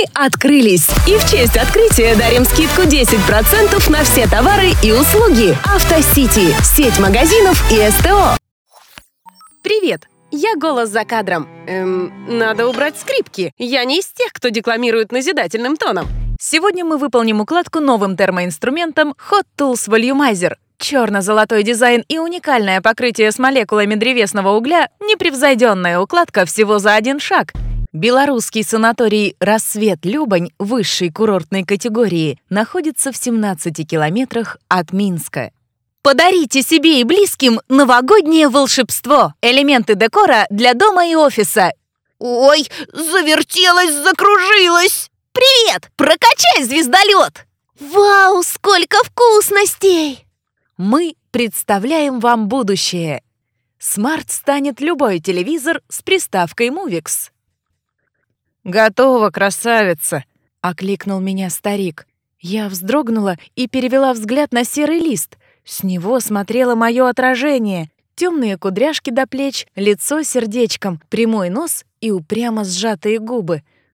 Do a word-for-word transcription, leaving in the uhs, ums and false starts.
открылись. И в честь открытия дарим скидку десять процентов на все товары и услуги. Автосити, сеть магазинов и СТО. Привет, я голос за кадром. Эм, надо убрать скрипки. Я не из тех, кто декламирует назидательным тоном. Сегодня мы выполним укладку новым термоинструментом Hot Tools Volumizer. Черно-золотой дизайн и уникальное покрытие с молекулами древесного угля – непревзойденная укладка всего за один шаг. Белорусский санаторий «Рассвет-Любань» высшей курортной категории находится в семнадцати километрах от Минска. Подарите себе и близким новогоднее волшебство. Элементы декора для дома и офиса. Ой, завертелась, закружилась. Привет! Прокачай звездолет! Вау, сколько вкусностей! Мы представляем вам будущее. Смарт станет любой телевизор с приставкой Movix. «Готово, красавица!» — окликнул меня старик. Я вздрогнула и перевела взгляд на серый лист. С него смотрело мое отражение. Темные кудряшки до плеч, лицо сердечком, прямой нос и упрямо сжатые губы.